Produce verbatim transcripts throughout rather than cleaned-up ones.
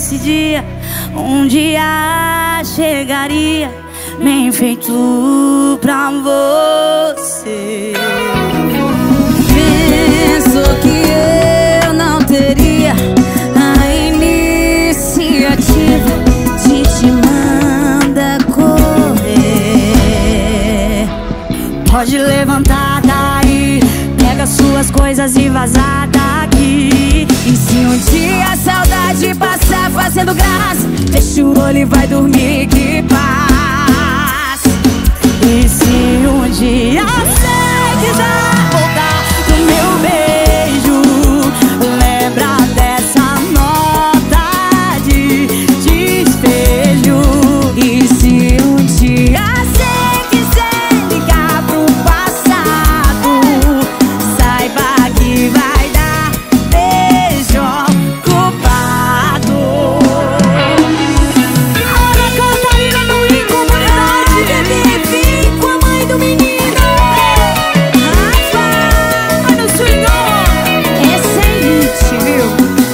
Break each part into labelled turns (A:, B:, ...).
A: esse dia um dia chegaria bem feito pra você.
B: Pensou que eu não teria a iniciativa de te mandar correr.
A: Pode levantar daí, pega suas coisas e vazar daqui.
B: E se um dia a saudade passar fazendo graça, fecha o olho e vai dormir, que paz.
A: E se um dia você quiser voltar pro meu beijo, lembra dessa nota de despejo.
B: E se um dia você quiser ligar pro passado, saiba que vai dar beijo culpado.
A: Ana Catarina no I Comunidade,
B: Bebê, vem com a mãe do menino.
A: Rafa, vai no swingão.
B: Essa é hit, viu?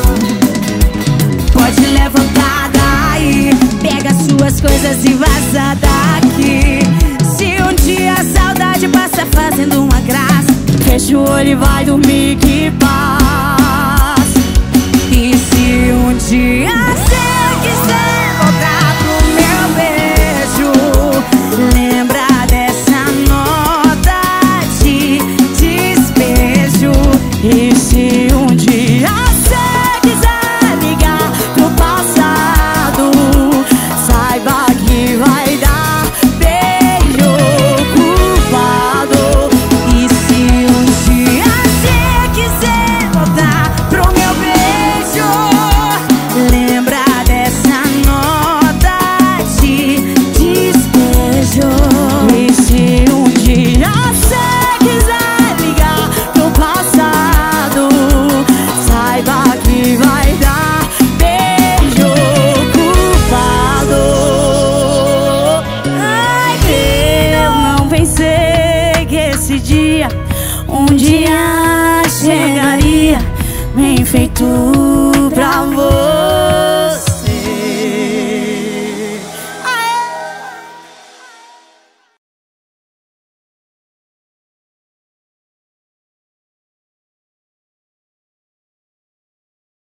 B: Pode levantar daí, pega suas coisas e vaza daqui. Se um dia a saudade passa fazendo uma graça,
A: Fecha o olho e vai dormir, que paz.
B: e se um dia você quiser voltar pro meu beijo, lembra dessa nota de despejo.
A: E se um dia você quiser ligar pro passado, saiba que vai dar beijo culpado.
B: E se um dia você quiser voltar pro meu beijo, lembra dessa nota de despejo.
A: E se um dia você quiser ligar pro passado, saiba que vai dar beijo culpado.
B: Ai,
A: Eu não pensei que esse dia um dia chegaria bem feito